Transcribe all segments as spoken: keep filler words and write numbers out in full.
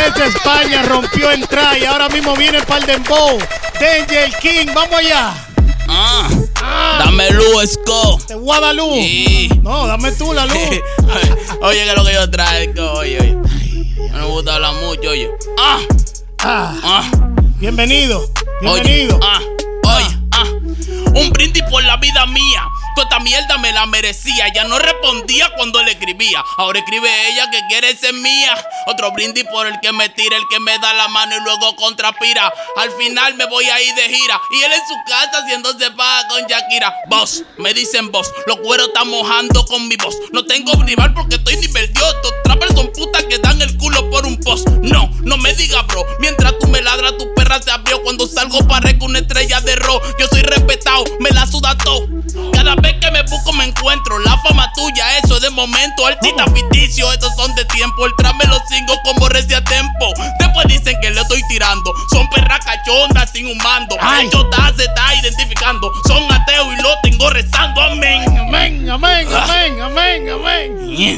Desde España rompió en try. Ahora mismo viene para el dembow. Danger King, vamos allá. Ah, ah. Dame luz, Esco. ¿Te voy a dar luz? Sí. No, dame tú la luz. Oye, que es lo que yo traigo, oye, oye. No me gusta hablar mucho, oye. Ah, ah. ah. Bienvenido, bienvenido. Oye, ah, oye, ah. Un brindis por la vida mía. Toda esta mierda me la merecía. Ya no respondía cuando le escribía. Ahora escribe ella que quiere ser mía. Otro brindis por el que me tira, el que me da la mano y luego contrapira. Al final me voy a ir de gira y él en su casa haciéndose paga con Shakira. Boss, me dicen boss, los cueros están mojando con mi voz. No tengo rival porque estoy nivel Dios. Estos trappers son putas que dan el culo por un post. No, no me digas bro. Mientras tú me ladras, tu perra se abrió. Cuando salgo parezco una estrella de rock. Yo soy respetado, me la suda todo. Cada vez que me busco me encuentro. La fama tuya, eso es de momento. Artista ficticio, estos son de tiempo. El trap me lo sigo como recia tempo. Después dicen que le estoy tirando. Son perras cachondas sin un mando. El chota se está identificando. Son ateos y lo tengo rezando. Amén, amén, amén, amén, amén, amén.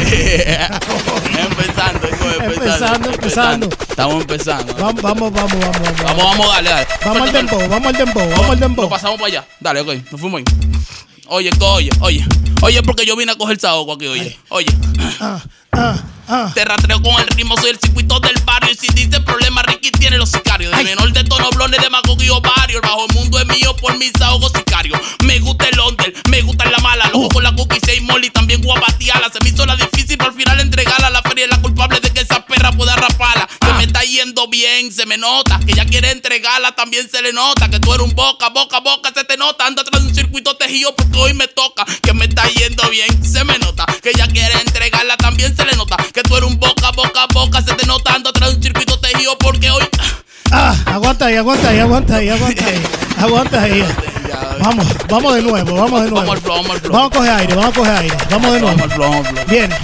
Empezando, empezando, empezando, empezando. Estamos empezando. Vamos, vamos, vamos, vamos. Vamos, vamos, vamos, dale, dale. Vamos al dembow, vamos al dembow, vamos al dembow. Nos pasamos para allá. Dale, ok, nos fuimos ahí. Oye, oye, oye. Oye, porque yo vine a coger saoco aquí, oye. Oye. Ah, ah, ah. Te rastreo con el ritmo, soy el circuito del barrio. Y si dice problema, Ricky tiene los sicarios. De menor de tono, blones, demagogia y varios. El bajo mundo es mío por mis ahogos sicarios. Me gusta el under, me gusta la mala. Loco uh. con la cookie, seis molly, también guapatiala. Se me hizo la difícil, pero al final entregarla. La feria es la culpable de que esa perra pueda raparla. Que ah. me está yendo bien, se me nota. Que ella quiere entregarla, también se le nota. Que tú eres un boca, boca, boca, se te nota. Anda atrás de un circuito tejido porque hoy me toca. Que me está yendo bien, se me nota. Que ella quiere entregarla, también se le nota. Que tú eres un boca, boca, boca, se te nota. Ando atrás de un circuito tejido porque hoy... Ah, aguanta ahí, aguanta ahí, aguanta ahí, aguanta ahí. Aguanta ahí. Vamos, vamos de nuevo, vamos de nuevo. Vamos al flow, vamos al flow. Vamos a coger aire, vamos a coger aire. Vamos de nuevo. Vamos al flow, vamos al flow. Viene.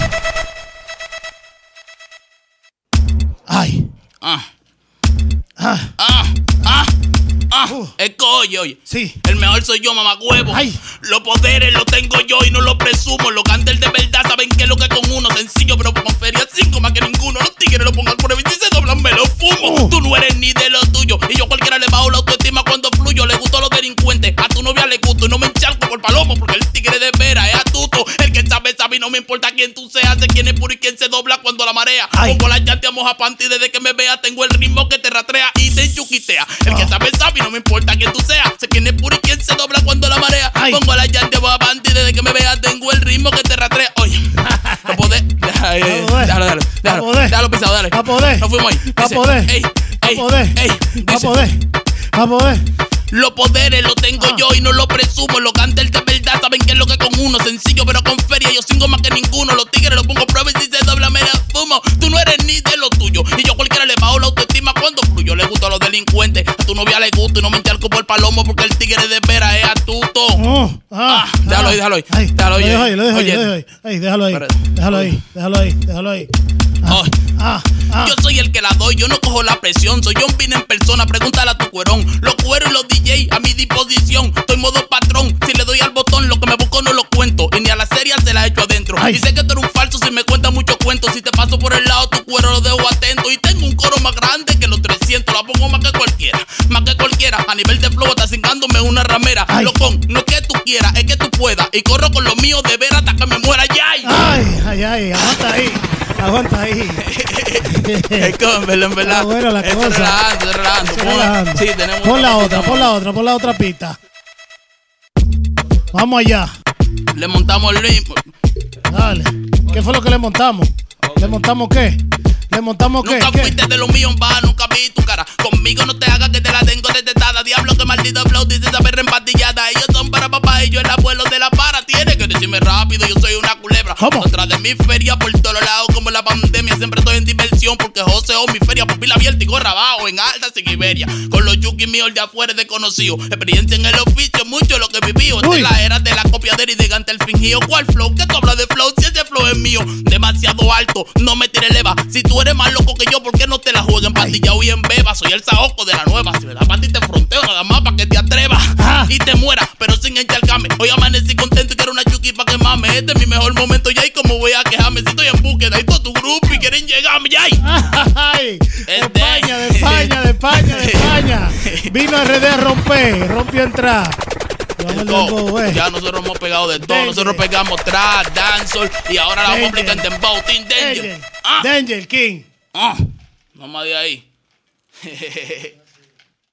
Ay. Ah. Ah. Ah. Ah. Ah, uh. es que oye, oye. Sí. El mejor soy yo, mamagüevo. Ay. Los poderes los tengo yo y no los presumo. Los cantantes de verdad saben que es lo que con uno. Sencillo, pero con feria cinco más que ninguno. Los tigres lo pongan por el y se doblan, me lo fumo. Uh. Tú no eres ni de lo tuyo. Y yo cualquiera le bajo la autoestima cuando fluyo. Le gustó a los delincuentes. A tu novia le gusto y no me encharco por palomo. Porque el tigre de vera es astuto. El que sabe, sabe y no me importa quién tú seas. Sé quién es puro y quién se dobla cuando la marea. Ay. Pongo la llanta moja panty desde que me vea. Tengo el ritmo que te rastrea y te enchuquitea. El que sabe, sabe y no me importa quién tú seas. Sé quién es puro y quién se dobla cuando la marea. Ay. Pongo la llanta moja panty desde que me vea. Tengo el ritmo que te rastrea. Oye, no podés. Déjalo, déjalo, déjalo. Déjalo pisado, dale. A poder. Nos fuimos ahí. A poder. Ey, ey, a poder. Ey, a poder. A poder. Los poderes los tengo ah. yo y no los presumo. Los cantantes de verdad saben que es lo que con uno. Sencillo pero con feria, yo singo más que ninguno. Los tigres los pongo prueba y si se dobla me la fumo. Tú no eres ni de lo tuyo y yo cualquiera le bajo la autoestima cuando fluyo. Le gusto a los delincuentes, a tu novia le gusto y no me encharco por el palomo porque el tigre de vera es astuto. Oh, ah, ah, déjalo ahí, déjalo ahí. Ay, déjalo ahí. Lo dejo ahí, lo dejo ahí, lo dejo ahí. Ay, déjalo ahí. Déjalo ahí, déjalo ahí, déjalo ahí. Ah, oh. ah, ah. Yo soy el que la doy, yo no cojo la presión. Soy John Pina en persona, pregúntale a tu cuerón. Los cueros y los D J a mi disposición. Estoy modo patrón, si le doy al botón lo que me busco no lo cuento. Y ni a la serie se la echo adentro. Ay. Y sé que tú eres un falso si me cuentas muchos cuentos. Si te paso por el lado tu cuero lo dejo atento. Y tengo un coro más grande que los trescientos. La pongo más que cualquiera, más que cualquiera. A nivel de flow está cingándome una ramera. Ay. Locón, no es que tú quieras, es que tú puedas. Y corro con lo mío de ver hasta que me muera ya. Ay, ay, ay, aguanta ahí. Aguanta ahí. Es que en verdad, en verdad. Ah, bueno, la es cosa. relajando, es relajando. Es relajando. Sí, tenemos pon la otra, pon la otra, pon la otra pista. Vamos allá. Le montamos el ritmo. Dale. ¿Qué fue lo que le montamos? ¿Le montamos qué? ¿Le montamos qué? Nunca ¿Qué? fuiste de lo mío en baja, nunca vi tu cara. Conmigo no te hagas que te la tengo detestada. Diablo, que maldito flow, dice esa perra empastillada. Ellos son para papá y yo el abuelo de la para. Tienes que decirme rápido, yo soy una culebra. ¿Cómo? Detrás de mi feria por todos lados como la pandemia. Siempre estoy en diversión porque José o mi feria. Pupila abierta y gorra abajo en alta sin Iberia. Con los yuki míos de afuera desconocido. Experiencia en el oficio, mucho lo que viví. Esta es la era de la copiadera y de gante el fingido. ¿Cuál flow? ¿Qué tú hablas de flow? Si ese flow es mío. Demasiado alto, no me tires leva. Si tú eres más loco que yo, ¿por qué no te la juegas en pastilla y en beba? Soy el saoco de la nueva. Si me da para ti te fronteo nada más para que te atrevas. Ah. y te muera, pero sin encharcarme. Hoy amanecí contento y quiero una chuki pa' que mame. Este es mi mejor momento, ya, y como voy a quejarme. Si estoy en búsqueda y todo tu grupo y quieren llegarme, ya. Ay, de España, de España, de España, de España. Vino a R D a romper, rompió entrar. Todo. Ya nosotros hemos pegado de todo. Danger. Nosotros pegamos trap, dancehall y ahora la vamos a aplicar en Dembow. Team Danger. Danger. Ah. Danger King. Ah. No más de ahí.